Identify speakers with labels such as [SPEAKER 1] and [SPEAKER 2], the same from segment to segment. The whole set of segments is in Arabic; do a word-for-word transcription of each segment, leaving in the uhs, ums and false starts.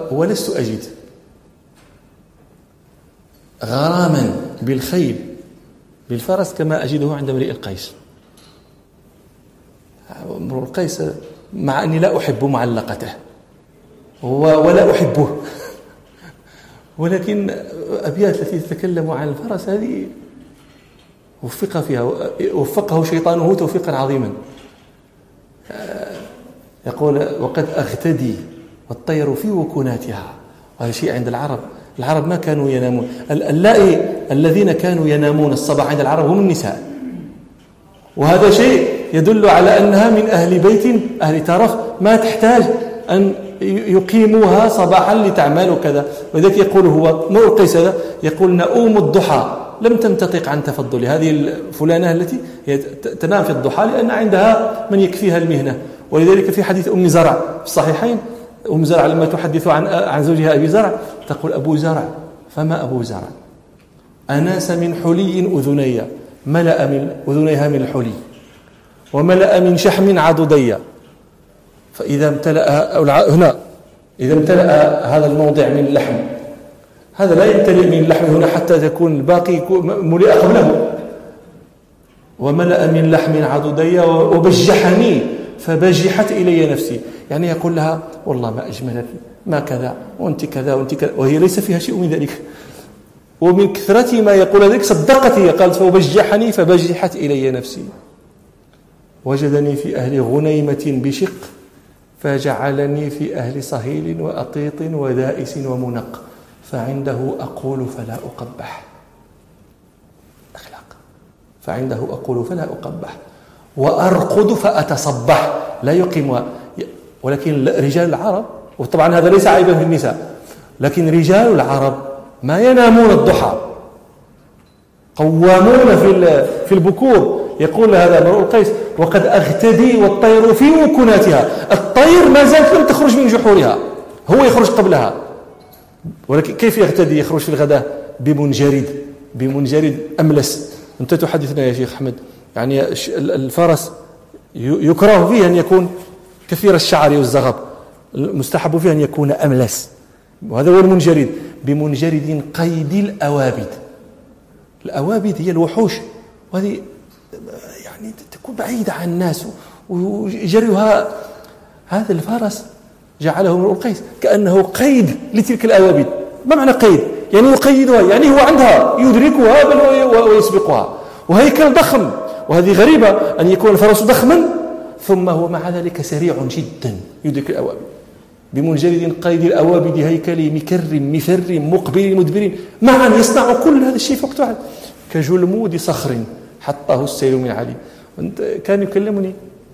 [SPEAKER 1] ولست أجد غراما بالخيل بالفرس كما أجده عند امرئ القيس. امرؤ القيس مع أني لا أحب معلقته ولا أحبه، ولكن أبيات التي تتكلم عن الفرس هذه وفق فيها، وفقه شيطانه توفيقا عظيما. يقول: وقد أغتدي والطير في وكناتها. وهذا شيء عند العرب. العرب ما كانوا ينامون. اللائي الذين كانوا ينامون الصباح عند العرب هم النساء، وهذا شيء يدل على أنها من أهل بيت أهل ترف ما تحتاج أن يقيموها صباحا لتعمل وكذا. وذلك يقول هو امرؤ القيس هذا يقول: نؤوم الضحى لم تمتطق عن تفضل. هذه الفلانة التي تنام في الضحى لأن عندها من يكفيها المهنة. ولذلك في حديث أم زرع في الصحيحين، أم زرع لما تحدث عن عن زوجها أبي زرع تقول: أبو زرع فما أبو زرع أناس من حلي أذني، ملأ من أذنيها من الحلي وملأ من شحم عضدي، فإذا امتلأ هنا إذا امتلأ هذا الموضع من اللحم، هذا لا يمتلئ من اللحم هنا حتى تكون الباقي ملئ قبله. وملأ من لحم عضدي وبجحني فبجحت إلي نفسي. يعني يقول لها: والله ما أجملك، ما كذا، وأنت كذا وأنت كذا، وهي ليس فيها شيء من ذلك. ومن كثرة ما يقول ذلك صدقت هي، قالت: فبجحني فبجحت إلي نفسي. وجدني في أهل غنيمة بشق فجعلني في أهل صهيل وأطيط ودائس ومنق، فعنده أقول فلا أقبح. أخلاق. فعنده أقول فلا أقبح وأرقد فأتصبح، لا يقيمها. ولكن رجال العرب، وطبعا هذا ليس عيبا في النساء، لكن رجال العرب ما ينامون الضحى، قوامون في في البكور. يقول هذا امرؤ القيس: وقد أغتدي والطير في وكناتها. الطير ما زالت لم تخرج من جحورها، هو يخرج قبلها. ولكن كيف يغتدي؟ يخرج في الغداء بمنجرد بمنجرد أملس. أنت تحدثنا يا شيخ أحمد، يعني الفرس يكره فيه أن يكون كثير الشعر والزغب، المستحب فيه أن يكون أملس، وهذا هو المنجرد. بمنجرد قيد الأوابد. الأوابد هي الوحوش، وهذه يعني تكون بعيدة عن الناس وجريها. هذا الفرس جعله امرؤ القيس كأنه قيد لتلك الأوابد. ما معنى قيد؟ يعني يقيدها، يعني هو عندها يدركها بل ويسبقها، وهيكل ضخم. وهذه غريبة أن يكون الفرس ضخما ثم هو مع ذلك سريع جدا يدرك الأوابد. بمنجرد قيد الأوابد هيكل مكر مفر مقبل مدبر معا يصنع كل هذا الشيء فوق واحد كجلمود صخر حطه السيل من علي. كان يكلمني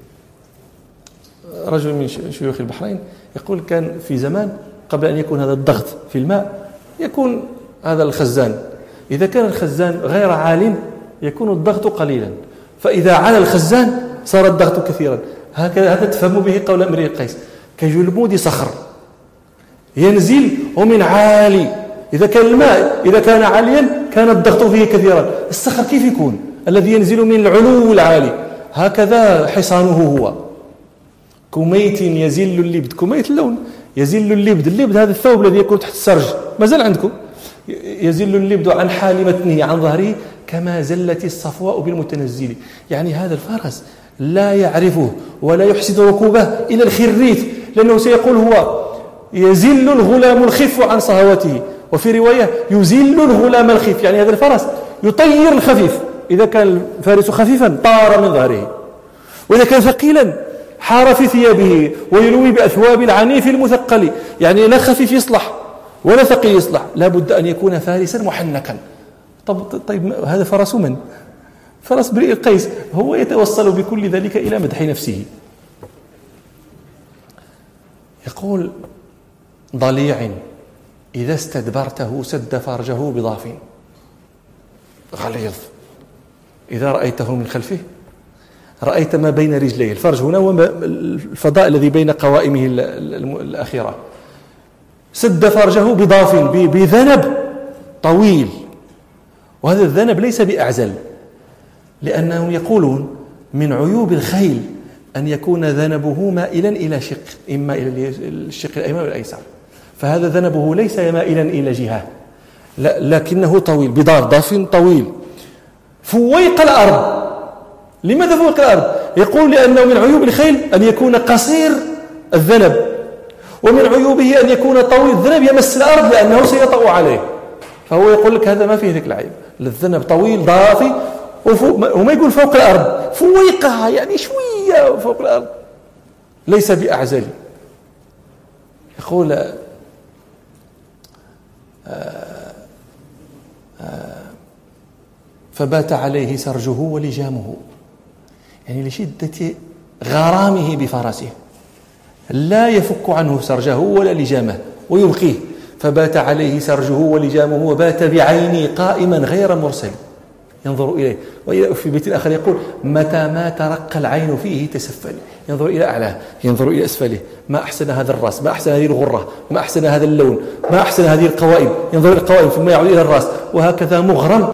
[SPEAKER 1] رجل من شيوخ البحرين يقول: كان في زمان قبل أن يكون هذا الضغط في الماء يكون هذا الخزان، إذا كان الخزان غير عال يكون الضغط قليلا، فإذا عال الخزان صار الضغط كثيرا. هكذا هذا تفهم به قول امرئ القيس: كجلمود صخر ينزل ومن عالي. إذا كان الماء إذا كان عاليا كان الضغط فيه كثيرا. الصخر كيف يكون؟ الذي ينزل من العلو العالي. هكذا حصانه هو. كميت يزل اللبد، كميت اللون يزل اللبد. اللبد هذا الثوب الذي يكون تحت السرج ما زال عندكم. يزل اللبد عن حال متنه عن ظهره كما زلت الصفواء بالمتنزل. يعني هذا الفرس لا يعرفه ولا يحسن ركوبه إلى الخريت، لأنه سيقول هو يزل الغلام الخف عن صهوته، وفي رواية يزل الغلام الخف، يعني هذا الفرس يطير الخفيف. إذا كان الفارس خفيفا طار من ظهره، وإذا كان ثقيلا حار في ثيابه ويلوي بأثواب العنيف المثقل. يعني لا خفيف يصلح ولا ثقيل يصلح، لا بد أن يكون فارسا محنكا. طب طيب هذا فرس من؟ فرس امرئ القيس. هو يتوصل بكل ذلك إلى مدح نفسه. يقول: ضليع إذا استدبرته سد فرجه بضاف غليظ، إذا رأيته من خلفه رأيت ما بين رجليه. الفرج هنا هو الفضاء الذي بين قوائمه الأخيرة. سد فرجه بضاف، بذنب طويل، وهذا الذنب ليس بأعزل، لأنهم يقولون من عيوب الخيل أن يكون ذنبه مائلا إلى شق، إما إلى الشق الأيمن والأيسر. فهذا ذنبه ليس مائلا إلى جهة، لا لكنه طويل بضاد ضاف طويل. فويق الأرض. لماذا فويق الأرض؟ يقول لأنه من عيوب الخيل أن يكون قصير الذنب، ومن عيوبه أن يكون طويل الذنب يمس الأرض لأنه سيطأ عليه. فهو يقول لك هذا ما فيه ذلك العيب، الذنب طويل ضافي وما يقول فوق الأرض، فويقها يعني شوية فوق الأرض، ليس بأعزل. يقول آآ آآ فبات عليه سرجه ولجامه، يعني لشدة غرامه بفرسه لا يفك عنه سرجه ولا لجامه ويبقيه. فبات عليه سرجه ولجامه وبات بعيني قائما غير مرسل ينظر إليه. وفي بيت آخر يقول متى ما ترقى العين فيه تسفل، ينظر إلى أعلاه ينظر إلى أسفله، ما أحسن هذا الرأس، ما أحسن هذه الغرة، ما أحسن هذا اللون، ما أحسن هذه القوائم، ينظر إلى القوائم ثم يعود إلى الرأس، وهكذا مغرم